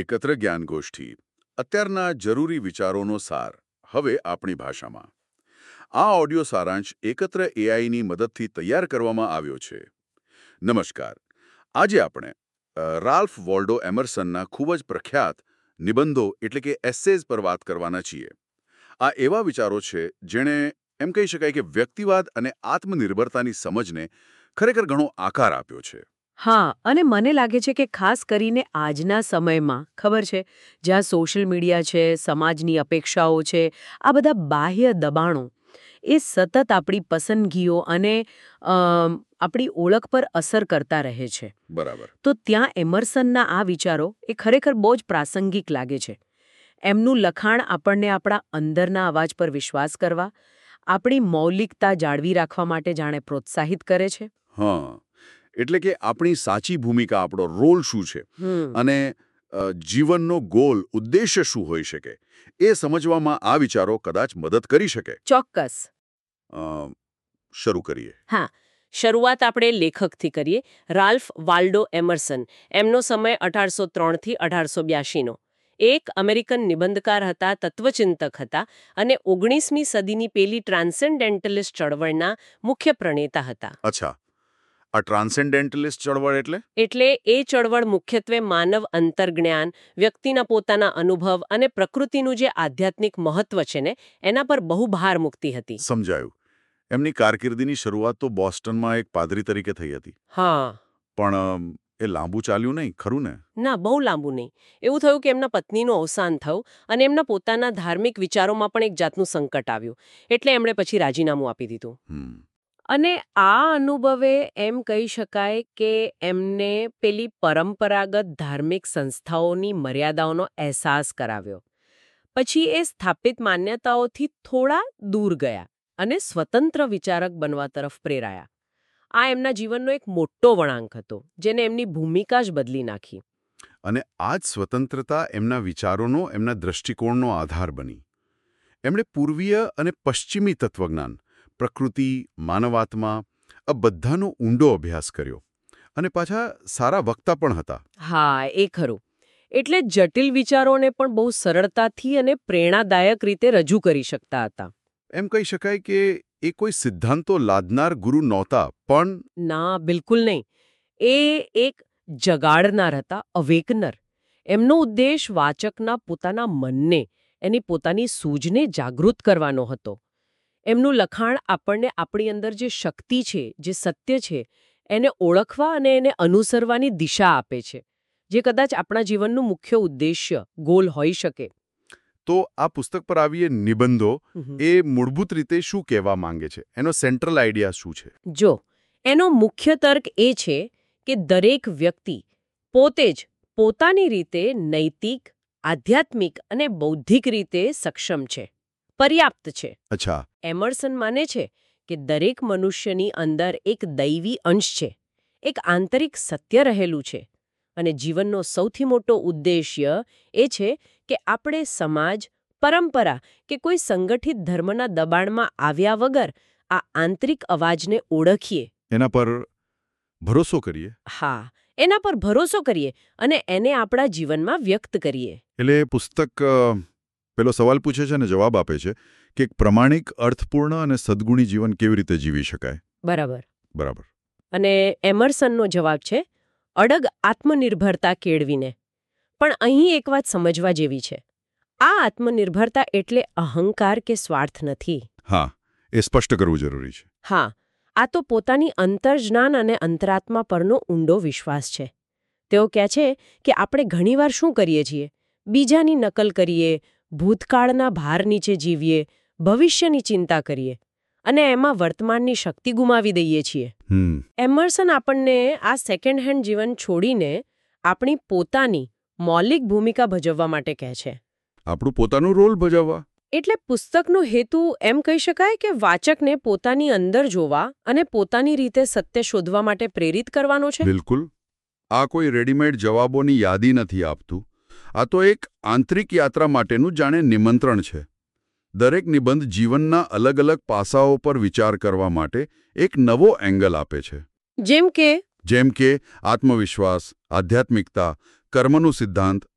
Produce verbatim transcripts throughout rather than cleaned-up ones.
એકત્ર જ્ઞાનગોષ્ઠી અત્યારના જરૂરી વિચારોનો સાર હવે આપણી ભાષામાં આ ઓડિયો સારાંશ એકત્ર એઆઈની મદદથી તૈયાર કરવામાં આવ્યો છે. નમસ્કાર. આજે આપણે રાલ્ફ વોલ્ડો એમર્સનના ખૂબ જ પ્રખ્યાત નિબંધો એટલે કે એસેઝ પર વાત કરવાના છીએ. આ એવા વિચારો છે જેણે એમ કહી શકાય કે વ્યક્તિવાદ અને આત્મનિર્ભરતાની સમજને ખરેખર ઘણો આકાર આપ્યો છે. હા, અને મને લાગે છે કે ખાસ કરીને આજના સમયમાં ખબર છે જ્યાં સોશિયલ મીડિયા છે, સમાજની અપેક્ષાઓ છે, આ બધા બાહ્ય દબાણો એ સતત આપણી પસંદગીઓ અને આપણી ઓળખ પર અસર કરતા રહે છે. બરાબર. તો ત્યાં એમર્સનના આ વિચારો એ ખરેખર બહુ જ પ્રાસંગિક લાગે છે. એમનું લખાણ આપણને આપણા અંદરના અવાજ પર વિશ્વાસ કરવા, આપણી મૌલિકતા જાળવી રાખવા માટે જાણે પ્રોત્સાહિત કરે છે. હા, એટલે કે આપણી સાચી ભૂમિકા, આપણો રોલ શું છે અને જીવનનો ગોલ, ઉદ્દેશ્ય શું હોઈ શકે એ સમજવામાં આ વિચારો કદાચ મદદ કરી શકે. ચોક્કસ. શરૂ કરીએ. હા, શરૂઆત આપણે લેખકથી કરીએ. Ralph Waldo Emerson. એમનો સમય અઢારસો ત્રણથી અઢારસો બ્યાસીનો. એક અમેરિકન નિબંધકાર હતા, તત્વચિંતક હતા અને ઓગણીસમી સદીની પેલી ટ્રાન્સેન્ડેન્ટલિસ્ટ ચળવળના મુખ્ય પ્રણેતા હતા. અચ્છા, આ ટ્રાન્સેન્ડેન્ટલિસ્ટ ચળવળ એટલે એટલે એ ચળવળ મુખ્યત્વે માનવ અંતર્જ્ઞાન, વ્યક્તિના પોતાના અનુભવ અને પ્રકૃતિનું જે આધ્યાત્મિક મહત્વ છે ને એના પર બહુ ભાર મૂકતી હતી. સમજાયું. એમની કારકિર્દીની શરૂઆત તો બોસ્ટનમાં એક પાદરી તરીકે થઈ હતી. હા, પણ એ લાંબુ ચાલ્યું નહીં, ખરું ને? ના, બહુ લાંબુ નહીં. એવું થયું કે એમના પત્નીનું અવસાન થયું અને એમના પોતાના ધાર્મિક વિચારોમાં પણ એક જાતનું સંકટ આવ્યું. એટલે એમણે પછી રાજીનામું આપી દીધું. અને આ અનુભવે એમ કહી શકાય કે એમને પેલી પરંપરાગત ધાર્મિક સંસ્થાઓની મર્યાદાઓનો અહેસાસ કરાવ્યો. પછી એ સ્થાપિત માન્યતાઓથી થોડા દૂર ગયા અને સ્વતંત્ર વિચારક બનવા તરફ પ્રેરાયા. આ એમના જીવનનો એક મોટો વળાંક હતો, જેને એમની ભૂમિકા જ બદલી નાખી. અને આ જ સ્વતંત્રતા એમના વિચારોનો, એમના દ્રષ્ટિકોણનો આધાર બની. એમણે પૂર્વીય અને પશ્ચિમી તત્વજ્ઞાન, પ્રકૃતિ, માનવાત્મા આ બધાનો ઊંડો અભ્યાસ કર્યો અને પાછા સારા વક્તા પણ હતા. હા, એ ખરું. એટલે જટિલ વિચારોને પણ બહુ સરળતાથી અને પ્રેરણાદાયક રીતે રજૂ કરી શકતા હતા. એમ કહી શકાય કે એ કોઈ સિદ્ધાંતો લાદનાર ગુરુ નહોતા, પણ ના, બિલકુલ નહીં. એ એક જગાડનાર હતા, અવેકનર. એમનો ઉદ્દેશ વાચકના પોતાના મનને, એની પોતાની સૂઝને જાગૃત કરવાનો હતો. એમનું લખાણ આપણને આપણી અંદર જે શક્તિ છે, જે સત્ય છે, એને ઓળખવા અને એને અનુસરવાની દિશા આપે છે, જે કદાચ આપણા જીવનનું મુખ્ય ઉદ્દેશ્ય, ગોલ હોઈ શકે. તો આ પુસ્તક પર આવીએ નિબંધો, એ મૂળભૂત રીતે શું કહેવા માંગે છે? એનો સેન્ટ્રલ આઈડિયા શું છે? જો, એનો મુખ્ય તર્ક એ છે કે દરેક વ્યક્તિ પોતે જ પોતાની રીતે નૈતિક, આધ્યાત્મિક અને બૌદ્ધિક રીતે સક્ષમ છે, પર્યાપ્ત છે. અચ્છા. એમર્સન માને છે કે દરેક મનુષ્યની અંદર એક દૈવી અંશ છે, એક આંતરિક સત્ય રહેલું છે અને જીવનનો સૌથી મોટો ઉદ્દેશ્ય એ છે કે આપણે સમાજ, પરંપરા કે કોઈ સંગઠિત ધર્મના દબાણમાં આવ્યા વગર આ આંતરિક અવાજને ઓળખીએ, એના પર ભરોસો કરીએ. હા, એના પર ભરોસો કરીએ અને એને આપણા જીવનમાં વ્યક્ત કરીએ. એટલે પુસ્તક પેલો સવાલ પૂછે છે અને જવાબ આપે છે કે એક પ્રમાણિક, અર્થપૂર્ણ અને સદ્ગુણી જીવન કેવી રીતે જીવી શકાય. બરાબર. બરાબર. અને એમર્સનનો જવાબ છે અડગ આત્મનિર્ભરતા કેળવીને. પણ અહીં એક વાત સમજવા જેવી છે. આ આત્મનિર્ભરતા એટલે અહંકાર કે સ્વાર્થ નથી. હા, એ સ્પષ્ટ કરવું જરૂરી છે. હા, આ તો પોતાની અંતર્જ્ઞાન અને અંતરાત્મા પરનો ઊંડો વિશ્વાસ છે. તેઓ કહે છે કે આપણે ઘણીવાર શું કરીએ છીએ? બીજાની નકલ કરીએ, ભૂતકાળના ભાર નીચે જીવીએ, ભવિષ્યની ચિંતા કરીએ અને એમાં વર્તમાનની શક્તિ ગુમાવી દઈએ છીએ. એમર્સન આપણને આ સેકન્ડ હેન્ડ જીવન છોડીને આપણી પોતાની મૌલિક ભૂમિકા ભજવવા માટે કહે છે. આપણું પોતાનું રોલ ભજવવા. એટલે પુસ્તકનો હેતુ એમ કહી શકાય કે વાચકને પોતાની અંદર જોવા અને પોતાની રીતે સત્ય શોધવા માટે પ્રેરિત કરવાનો છે. બિલકુલ. આ કોઈ રેડીમેડ જવાબોની યાદી નથી આપતું. આ તો એક આંતરિક યાત્રા માટેનું જાણે નિમંત્રણ છે. દરેક નિબંધ જીવનના અલગ અલગ પાસાઓ પર વિચાર કરવા માટે એક નવો એંગલ આપે છે. જેમ કે જેમ કે આત્મવિશ્વાસ, આધ્યાત્મિકતા, કર્મનું સિદ્ધાંત,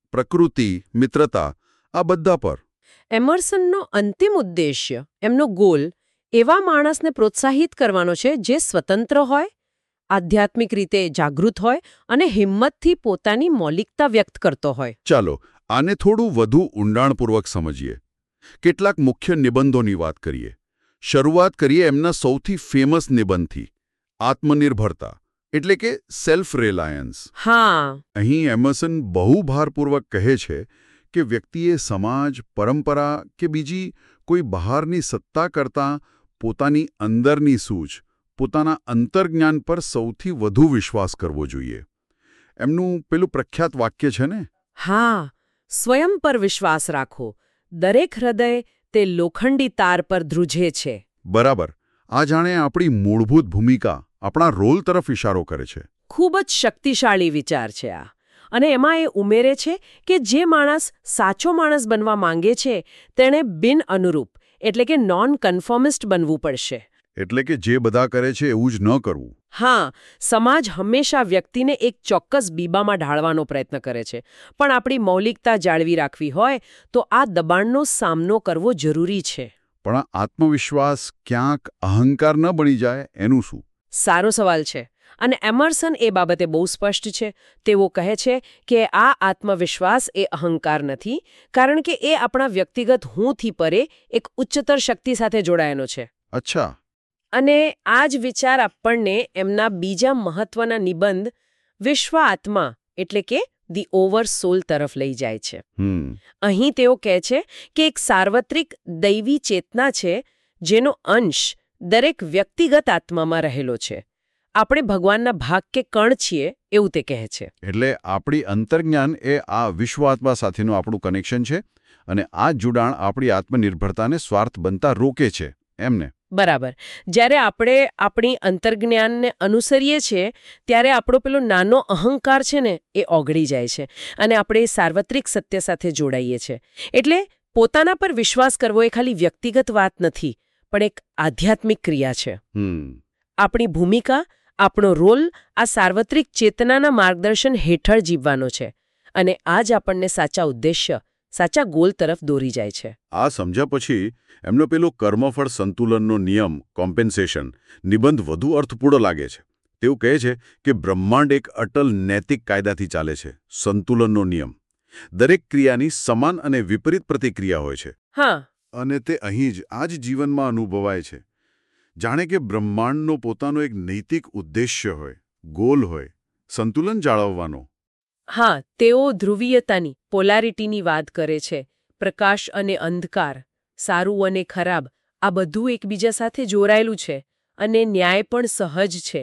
પ્રકૃતિ, મિત્રતા આ બધા પર. એમર્સનનો અંતિમ ઉદ્દેશ્ય, એમનો ગોલ, એવા માણસને પ્રોત્સાહિત કરવાનો છે જે સ્વતંત્ર હોય, આધ્યાત્મિક રીતે જાગૃત હોય અને હિંમતથી પોતાની મૌલિકતા વ્યક્ત કરતો હોય. ચાલો આને થોડું વધુ ઊંડાણપૂર્વક સમજીએ. કેટલાક મુખ્ય નિબંધોની વાત કરીએ. શરૂઆત કરીએ એમના સૌથી ફેમસ નિબંધથી, આત્મનિર્ભરતા એટલે કે સેલ્ફ રિલાયન્સ. હા, અહીં એમર્સન બહુ ભારપૂર્વક કહે છે કે વ્યક્તિએ સમાજ, પરંપરા કે બીજી કોઈ બહારની સત્તા કરતાં પોતાની અંદરની સૂઝ, પોતાના અંતર્જ્ઞાન પર સૌથી વધુ વિશ્વાસ કરવો જોઈએ. એમનું પેલું પ્રખ્યાત વાક્ય છે ને, હા, સ્વયં પર વિશ્વાસ રાખો. દરેક હૃદય તે લોખંડી તાર પર ધ્રુજે છે. બરાબર. આ જાણે આપણી મૂળભૂત ભૂમિકા, આપણા રોલ તરફ ઇશારો કરે છે. ખૂબ જ શક્તિશાળી વિચાર છે આ. અને એમાં એ ઉમેરે છે કે જે માણસ સાચો માણસ બનવા માંગે છે તેણે બિન અનુરૂપ એટલે કે નોન કન્ફોર્મિસ્ટ બનવું પડશે. એટલે કે જે બધા કરે છે એવું જ ન કરવું. હા, સમાજ હંમેશા વ્યક્તિને એક ચોક્કસ બીબામાં ઢાળવાનો પ્રયત્ન કરે છે, પણ આપણી મૌલિકતા જાળવી રાખવી હોય તો આ દબાણનો સામનો કરવો જરૂરી છે. પણ આ આત્મવિશ્વાસ ક્યાંક અહંકાર ન બની જાય એનું શું? સારો સવાલ છે. અને એમર્સન એ બાબતે બહુ સ્પષ્ટ છે. તેઓ કહે છે કે આ આત્મવિશ્વાસ એ અહંકાર નથી, કારણ કે એ આપણા વ્યક્તિગત હુંથી પરે એક ઉચ્ચતર શક્તિ સાથે જોડાયેલો છે. અચ્છા. અને આ જ વિચાર આપણને એમના બીજા મહત્વના નિબંધ વિશ્વ આત્મા એટલે કે ધી ઓવર સોલ તરફ લઈ જાય છે. હમ અહીં તેઓ કહે છે કે એક સાર્વત્રિક દૈવી ચેતના છે જેનો અંશ દરેક વ્યક્તિગત આત્મામાં રહેલો છે. આપણે ભગવાનના ભાગ કે કણ છીએ એવું તે કહે છે. એટલે આપણી અંતર્જ્ઞાન એ આ વિશ્વાત્મા સાથેનું આપણું કનેક્શન છે અને આ જોડાણ આપણી આત્મનિર્ભરતાને સ્વાર્થ બનતા રોકે છે એમને. બરાબર. જ્યારે આપણે આપણી અંતર્જ્ઞાનને અનુસરીએ છીએ ત્યારે આપણો પેલો નાનો અહંકાર છે ને એ ઓગળી જાય છે અને આપણે એ સાર્વત્રિક સત્ય સાથે જોડાઈએ છીએ. એટલે પોતાના પર વિશ્વાસ કરવો એ ખાલી વ્યક્તિગત વાત નથી, પણ એક આધ્યાત્મિક ક્રિયા છે. હમ આપણી ભૂમિકા, આપણો રોલ આ સાર્વત્રિક ચેતનાના માર્ગદર્શન હેઠળ જીવવાનો છે અને આ જ આપણને સાચા ઉદ્દેશ્ય, સાચા ગોલ તરફ દોરી જાય છે. આ સમજ્યા પછી એમનો પેલો કર્મફળ સંતુલનનો નિયમ, કોમ્પેન્સેશન, નિબંધ વધુ અર્થપૂર્ણ લાગે છે. તેવું કહે છે કે બ્રહ્માંડ એક અટલ નૈતિક કાયદાથી ચાલે છે, સંતુલનનો નિયમ. દરેક ક્રિયાની સમાન અને વિપરીત પ્રતિક્રિયા હોય છે. હા. અને તે અહીં જ આ જ જીવનમાં અનુભવાય છે. જાણે કે બ્રહ્માંડનો પોતાનો એક નૈતિક ઉદ્દેશ્ય હોય, ગોલ હોય, સંતુલન જાળવવાનો. હા, તેઓ ધ્રુવીયતાની, પોલારિટીની વાત કરે છે. પ્રકાશ અને અંધકાર, સારું અને ખરાબ, આ બધું એકબીજા સાથે જોડાયેલું છે અને ન્યાય પણ સહજ છે.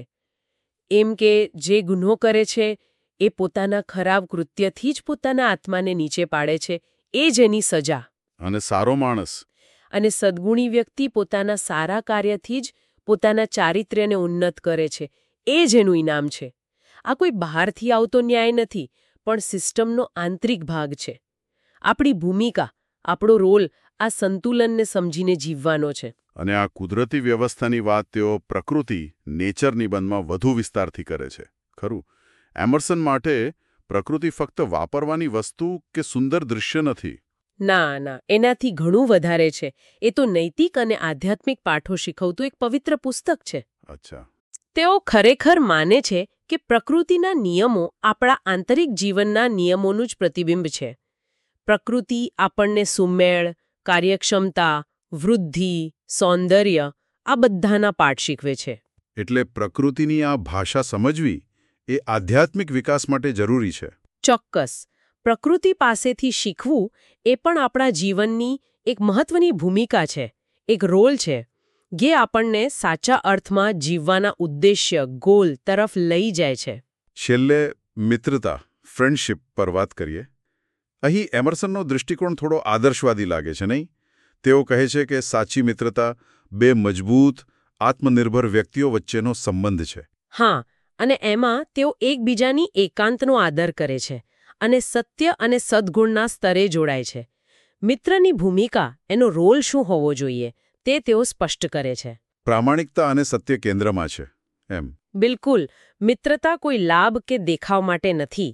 એમ કે જે ગુનો કરે છે એ પોતાના ખરાબ કૃત્યથી જ પોતાના આત્માને નીચે પાડે છે, એ જ એની સજા. અને સારો માણસ અને સદ્ગુણી વ્યક્તિ પોતાના સારા કાર્યથી જ પોતાના ચારિત્ર્યને ઉન્નત કરે છે, એ જ એનું ઇનામ છે. આ કોઈ બહારથી આવતો ન્યાય નથી, પણ સિસ્ટમનો આંતરિક ભાગ છે. આપણી ભૂમિકા, આપણો રોલ આ સંતુલનને સમજીને જીવવાનો છે. અને આ કુદરતી વ્યવસ્થાની વાત તેઓ પ્રકૃતિ, નેચર નિબંધમાં વધુ વિસ્તારથી કરે છે. ખરું, એમર્સન માટે પ્રકૃતિ ફક્ત વાપરવાની વસ્તુ કે સુંદર દૃશ્ય નથી. ના ના, એનાથી ઘણું વધારે છે. એ તો નૈતિક અને આધ્યાત્મિક પાઠો શીખવતું એક પવિત્ર પુસ્તક છે. અચ્છા. તેઓ ખરેખર માને છે કે પ્રકૃતિના નિયમો આપણા આંતરિક જીવનના નિયમોનું જ પ્રતિબિંબ છે. પ્રકૃતિ આપણને સુમેળ, કાર્યક્ષમતા, વૃદ્ધિ, સૌંદર્ય આ બધાના પાઠ શીખવે છે. એટલે પ્રકૃતિની આ ભાષા સમજવી એ આધ્યાત્મિક વિકાસ માટે જરૂરી છે. ચોક્કસ. પ્રકૃતિ પાસેથી શીખવું એ પણ આપણા જીવનની એક મહત્વની ભૂમિકા છે, એક રોલ છે, જે આપણને સાચા અર્થમાં જીવવાના ઉદ્દેશ્ય, ગોલ તરફ લઈ જાય છે. છેલ્લે મિત્રતા, ફ્રેન્ડશિપ પર વાત કરીએ. અહીં એમર્સનનો દૃષ્ટિકોણ થોડો આદર્શવાદી લાગે છે, નહીં? તેઓ કહે છે કે સાચી મિત્રતા બે મજબૂત, આત્મનિર્ભર વ્યક્તિઓ વચ્ચેનો સંબંધ છે. હા, અને એમાં તેઓ એકબીજાની એકાંતનો આદર કરે છે અને સત્ય અને સદ્ગુણના સ્તરે જોડાય છે. મિત્રની ભૂમિકા, એનો રોલ શું હોવો જોઈએ તે તેઓ સ્પષ્ટ કરે છે. પ્રામાણિકતા અને સત્ય કેન્દ્રમાં છે એમ. બિલકુલ. મિત્રતા કોઈ લાભ કે દેખાવ માટે નથી.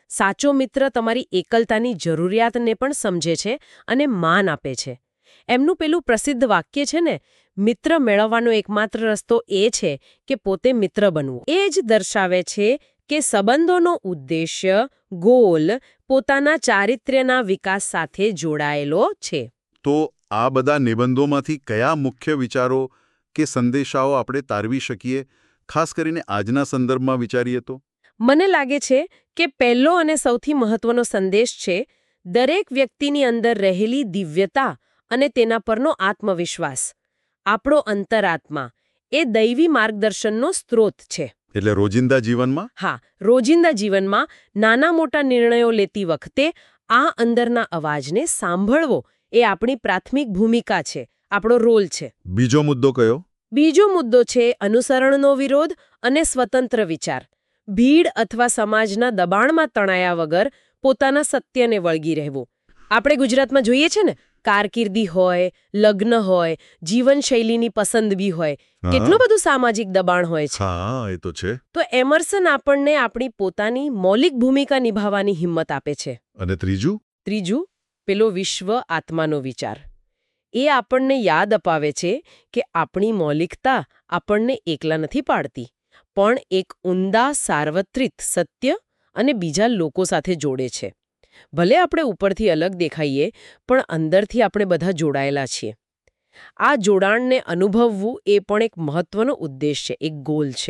સાચો મિત્ર તમારી એકલતાની જરૂરિયાતને પણ સમજે છે અને માન આપે છે. એમનું પેલું પ્રસિદ્ધ વાક્ય છે ને, મિત્ર મેળવવાનો એકમાત્ર રસ્તો એ છે કે પોતે મિત્ર બનવું. એ જ દર્શાવે છે કે સંબંધોનો ઉદ્દેશ્ય, ગોલ પોતાના ચારિત્ર્યના વિકાસ સાથે જોડાયેલો છે. તો આ બધા નિબંધોમાંથી કયા મુખ્ય વિચારો કે સંદેશાઓ આપણે તારવી શકીએ, ખાસ કરીને આજના સંદર્ભમાં વિચારીએ તો? મને લાગે છે કે પહેલો અને સૌથી મહત્વનો સંદેશ છે દરેક વ્યક્તિની અંદર રહેલી દિવ્યતા અને તેના પરનો આત્મવિશ્વાસ. આપણો અંતરાત્મા એ દૈવી માર્ગદર્શનનો સ્ત્રોત છે. એટલે રોજિંદા જીવનમાં? હા, રોજિંદા જીવનમાં નાના મોટા નિર્ણયો લેતી વખતે આ અંદરના અવાજને સાંભળવો એ આપણી પ્રાથમિક ભૂમિકા છે, આપણો રોલ છે. બીજો મુદ્દો કયો? બીજો મુદ્દો છે અનુસરણનો વિરોધ અને સ્વતંત્ર વિચાર. ભીડ અથવા સમાજના દબાણમાં તણાયા વગર પોતાના સત્યને વળગી રહેવું. આપણે ગુજરાતમાં જોઈએ છે ને, કારકિર્દી હોય, લગ્ન હોય, જીવનશૈલીની પસંદગી હોય, કેટલું બધું સામાજિક દબાણ હોય છે. હા, એ તો છે. તો એમર્સન આપણને આપણી પોતાની મૌલિક ભૂમિકા નિભાવવાની હિંમત આપે છે. અને ત્રીજું? ત્રીજું, પેલો વિશ્વ આત્માનો વિચાર. એ આપણને યાદ અપાવે છે કે આપણી મૌલિકતા આપણને એકલા નથી પાડતી, પણ એક ઊંડા સાર્વત્રિક સત્ય અને બીજા લોકો સાથે જોડે છે. ભલે આપણે ઉપરથી અલગ દેખાઈએ, પણ અંદરથી આપણે બધા જોડાયેલા છીએ. આ જોડાણને અનુભવવું એ પણ એક મહત્વનો ઉદ્દેશ છે, એક ગોલ છે.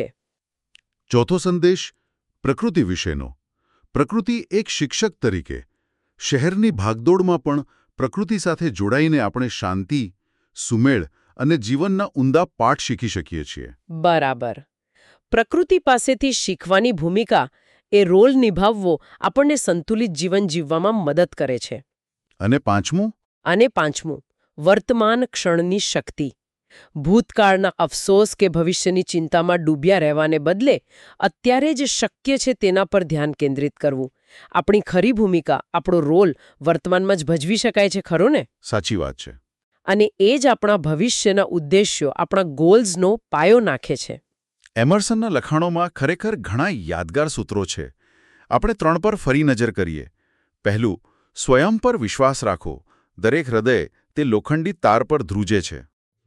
ચોથો સંદેશ પ્રકૃતિ વિશેનો. પ્રકૃતિ એક શિક્ષક તરીકે શહેરની ભાગદોડમાં પણ પ્રકૃતિ સાથે જોડાઈને આપણે શાંતિ, સુમેળ અને જીવનના ઊંડા પાઠ શીખી શકીએ છીએ. બરાબર. પ્રકૃતિ પાસેથી શીખવાની ભૂમિકા, એ રોલ નિભાવવો આપણને સંતુલિત જીવન જીવવામાં મદદ કરે છે. અને પાંચમું? અને પાંચમું, વર્તમાન ક્ષણની શક્તિ. ભૂતકાળના અફસોસ કે ભવિષ્યની ચિંતામાં ડૂબ્યા રહેવાને બદલે અત્યારે જ શક્ય છે તેના પર ધ્યાન કેન્દ્રિત કરવું. આપણી ખરી ભૂમિકા, આપણો રોલ વર્તમાનમાં જ ભજવી શકાય છે, ખરો ને? સાચી વાત છે. અને એ જ આપણા ભવિષ્યના ઉદ્દેશ્યો, આપણા ગોલ્સનો પાયો નાખે છે. એમર્સનના લખાણોમાં ખરેખર ઘણા યાદગાર સૂત્રો છે. આપણે ત્રણ પર ફરી નજર કરીએ. પહેલું, સ્વયં પર વિશ્વાસ રાખો. દરેક હૃદય તે લોખંડી તાર પર ધ્રુજે છે.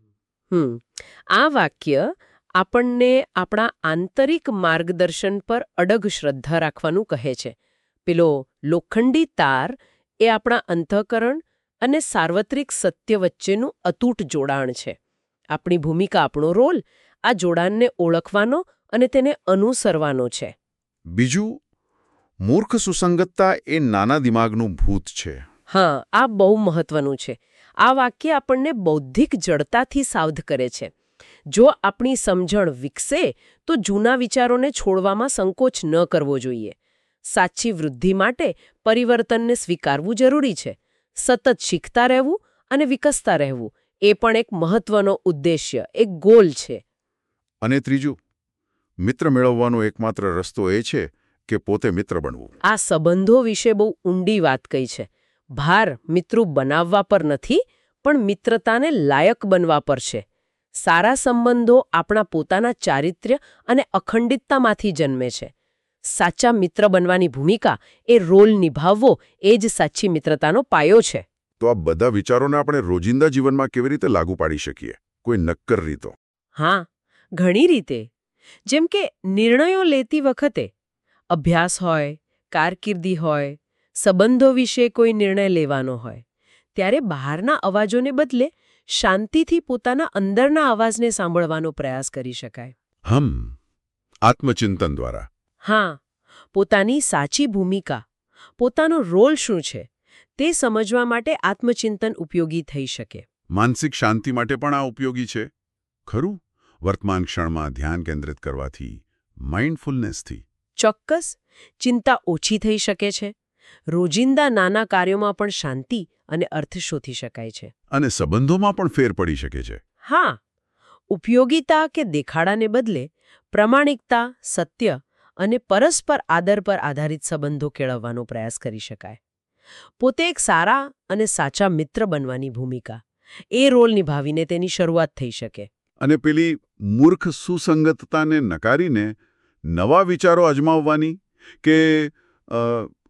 હમ આ વાક્ય આપણને આપણા આંતરિક માર્ગદર્શન પર અડગ શ્રદ્ધા રાખવાનું કહે છે. પેલો લોખંડી તાર એ આપણા અંતઃકરણ અને સાર્વત્રિક સત્ય વચ્ચેનું અતૂટ જોડાણ છે. આપણી ભૂમિકા, આપણો રોલ આ જોડાણને ઓળખવાનો અને તેને અનુસરવાનો છે. બીજું, મૂર્ખ સુસંગતતા એ નાના દિમાગનું ભૂત છે. હા, આ બહુ મહત્વનું છે. આ વાક્ય આપણને બૌદ્ધિક જડતાથી સાવધ કરે છે. જો આપણી સમજણ વિકસે તો જૂના વિચારોને છોડવામાં સંકોચ ન કરવો જોઈએ. સાચી વૃદ્ધિ માટે પરિવર્તનને સ્વીકારવું જરૂરી છે. સતત શીખતા રહેવું અને વિકસતા રહેવું એ પણ એક મહત્વનો ઉદ્દેશ્ય, એક ગોલ છે. અને ત્રીજું, મિત્ર મેળવવાનો એકમાત્ર રસ્તો એ છે કે પોતે મિત્ર બનવું. આ સંબંધો વિશે બહુ ઊંડી વાત કહી છે. ભાર મિત્રો બનાવવા પર નથી, પણ મિત્રતાને લાયક બનવા પર છે. સારા સંબંધો આપણા પોતાના ચારિત્ર્ય અને અખંડિતતામાંથી જન્મે છે. સાચા મિત્ર બનવાની ભૂમિકા, એ રોલ નિભાવવો, એ જ સાચી મિત્રતાનો પાયો છે. તો આ બધા વિચારોને આપણે રોજિંદા જીવનમાં કેવી રીતે લાગુ પાડી શકીએ? કોઈ નક્કર રીતો? હા, ઘણી રીતે. જેમ કે નિર્ણયો લેતી વખતે, અભ્યાસ હોય, કારકિર્દી હોય, સંબંધો વિશે કોઈ નિર્ણય લેવાનો હોય, ત્યારે બહારના અવાજોને બદલે શાંતિથી પોતાના અંદરના અવાજને સાંભળવાનો પ્રયાસ કરી શકાય. હમ આત્મચિંતન દ્વારા. હા, પોતાની સાચી ભૂમિકા, પોતાનો રોલ શું છે તે સમજવા માટે આત્મચિંતન ઉપયોગી થઈ શકે. માનસિક શાંતિ માટે પણ આ ઉપયોગી છે, ખરું? વર્તમાન ક્ષણમાં ધ્યાન કેન્દ્રિત કરવાથી, માઇન્ડફુલનેસથી. ચોક્કસ. ચિંતા ઓછી થઈ શકે છે. રોજિંદા નાના કાર્યોમાં પણ શાંતિ અને અર્થ શોધી શકાય છે. અને સંબંધોમાં પણ ફેર પડી શકે છે. હા, ઉપયોગિતા કે દેખાડાને બદલે પ્રામાણિકતા, સત્ય અને પરસ્પર આદર પર આધારિત સંબંધો કેળવવાનો પ્રયાસ કરી શકાય. પોતે એક સારા અને સાચા મિત્ર બનવાની ભૂમિકા, એ રોલ નિભાવીને તેની શરૂઆત થઈ શકે. અને પેલી મૂર્ખ સુસંગતતાને નકારીને નવા વિચારો અજમાવવાની કે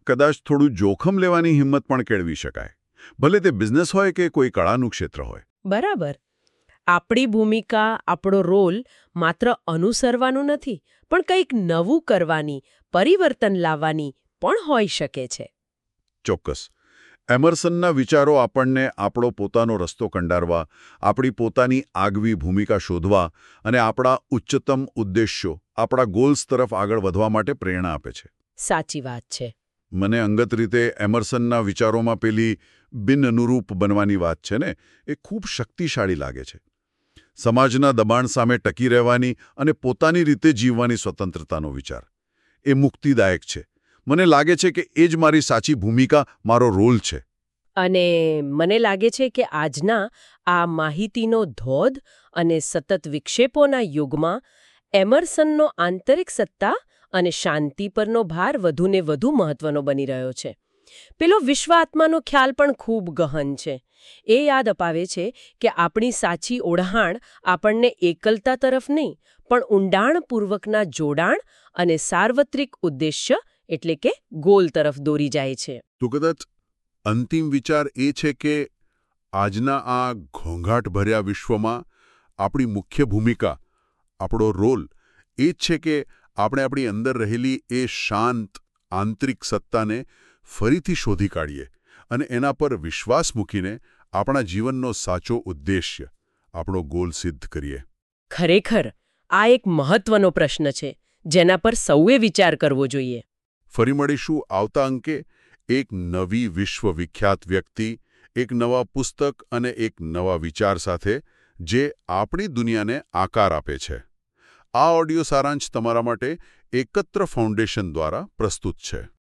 કદાચ થોડું જોખમ લેવાની હિંમત પણ કેળવી શકાય, ભલે તે બિઝનેસ હોય કે કોઈ કળાનું ક્ષેત્ર હોય. બરાબર. આપણી ભૂમિકા, આપણો રોલ માત્ર અનુસરવાનું નથી, પણ કંઈક નવું કરવાની, પરિવર્તન લાવવાની પણ હોઈ શકે છે. ચોક્કસ. એમર્સનના વિચારો આપણને આપણો પોતાનો રસ્તો કંડારવા, આપણી પોતાની આગવી ભૂમિકા શોધવા અને આપણા ઉચ્ચતમ ઉદ્દેશ્યો, આપણા ગોલ્સ તરફ આગળ વધવા માટે પ્રેરણા આપે છે. સાચી વાત છે. મને અંગત રીતે એમર્સનના વિચારોમાં પેલી બિન અનુરૂપ બનવાની વાત છે ને, એ ખૂબ શક્તિશાળી લાગે છે. સમાજના દબાણ સામે ટકી રહેવાની અને પોતાની રીતે જીવવાની સ્વતંત્રતાનો વિચાર એ મુક્તિદાયક છે. મને લાગે છે કે એ જ મારી સાચી ભૂમિકા, મારો રોલ છે. અને મને લાગે છે કે આજના આ માહિતીનો ધોધ અને સતત વિક્ષેપોના યુગમાં એમર્સનનો આંતરિક સત્તા અને શાંતિ પરનો ભાર વધુને વધુ મહત્વનો બની રહ્યો છે. પેલો વિશ્વાત્માનો ખ્યાલ પણ ખૂબ ગહન છે. એ યાદ અપાવે છે કે આપણી સાચી ઓળખાણ આપણને એકલતા તરફ નહીં, પણ ઊંડાણપૂર્વકના જોડાણ અને સાર્વત્રિક ઉદ્દેશ્ય એટલે કે ગોલ તરફ દોરી જાય છે. તો કદાચ અંતિમ વિચાર એ છે કે આજના આ ઘોંઘાટભર્યા વિશ્વમાં આપણી મુખ્ય ભૂમિકા, આપણો રોલ એ જ છે કે આપણે આપણી અંદર રહેલી એ શાંત આંતરિક સત્તાને ફરીથી શોધી કાઢીએ અને એના પર વિશ્વાસ મૂકીને આપણા જીવનનો સાચો ઉદ્દેશ્ય, આપણો ગોલ સિદ્ધ કરીએ. ખરેખર આ એક મહત્વનો પ્રશ્ન છે જેના પર સૌએ વિચાર કરવો જોઈએ. ફરી મળીશું આવતા અંકે એક નવી વિશ્વવિખ્યાત વ્યક્તિ, એક નવા પુસ્તક અને એક નવા વિચાર સાથે જે આપણી દુનિયાને આકાર આપે છે. આ ઓડિયો સારાંશ તમારા માટે એકત્ર ફાઉન્ડેશન દ્વારા પ્રસ્તુત છે.